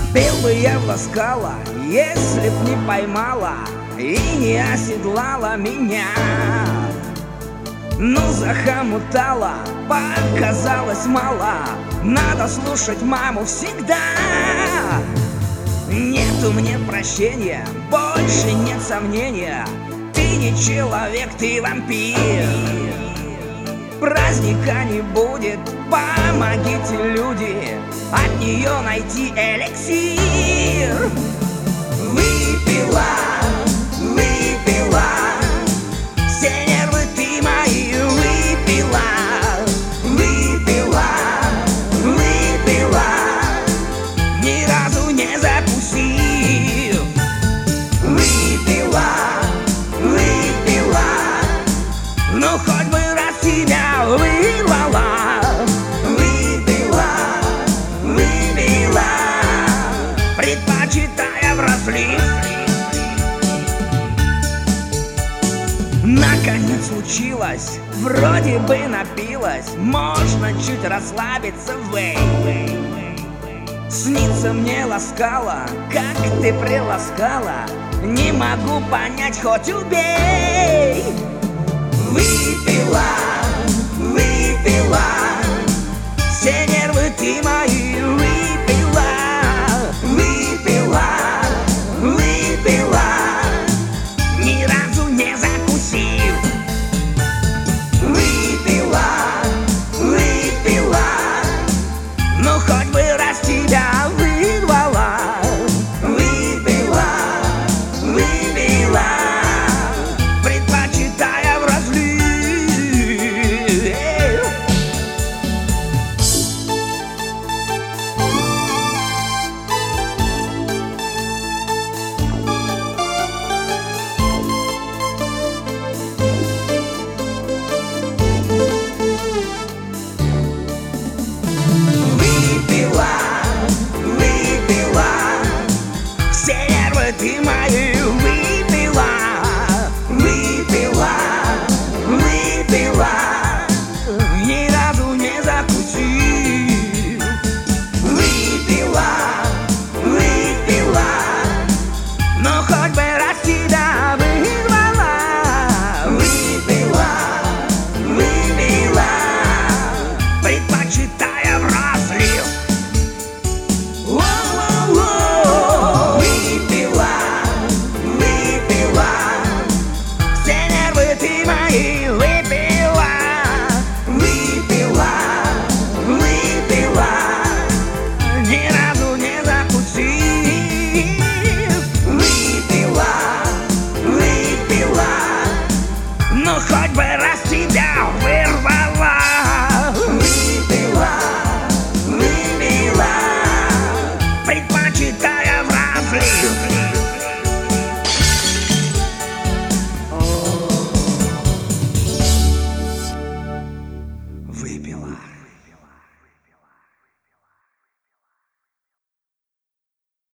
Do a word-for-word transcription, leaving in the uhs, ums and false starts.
Пил бы я в ласкала, если б не поймала и не оседлала меня. Ну, захомутала, показалось мало, надо слушать маму всегда. Нету мне прощения, больше нет сомнения, ты не человек, ты вампир. Праздника не будет, помогите, люди, от нее найти эликсир. Выпила, выпила, все нервы ты мои выпила, выпила, выпила, ни разу не закусив. Выпила, выпила, ну хоть бы раз тебя вырвала. Выпила, выпила, предпочитая в разлив. Наконец случилось, вроде бы напилась, можно чуть расслабиться, вей. Снится мне ласкала, как ты приласкала, не могу понять, хоть убей. Выпила, выпила, все нервы ты мои выпила, выпила, выпила, ни разу не закусив. Выпила, выпила, ну хоть бы раз тебя вырвала. Выпила, выпила, предпочитая в разлив. Выпила, выпила, все нервы ты мои выпила, выпила, выпила, ни разу не закусив. Выпила, выпила, но хоть бы раз тебя вырвала. Выпила, выпила, предпочитая в разлив. Воу-воу-воу. Выпила, выпила, все нервы ты мои выпила, выпила, выпила, ни разу не закусив. Выпила, выпила, ну хоть бы раз тебя вырвала.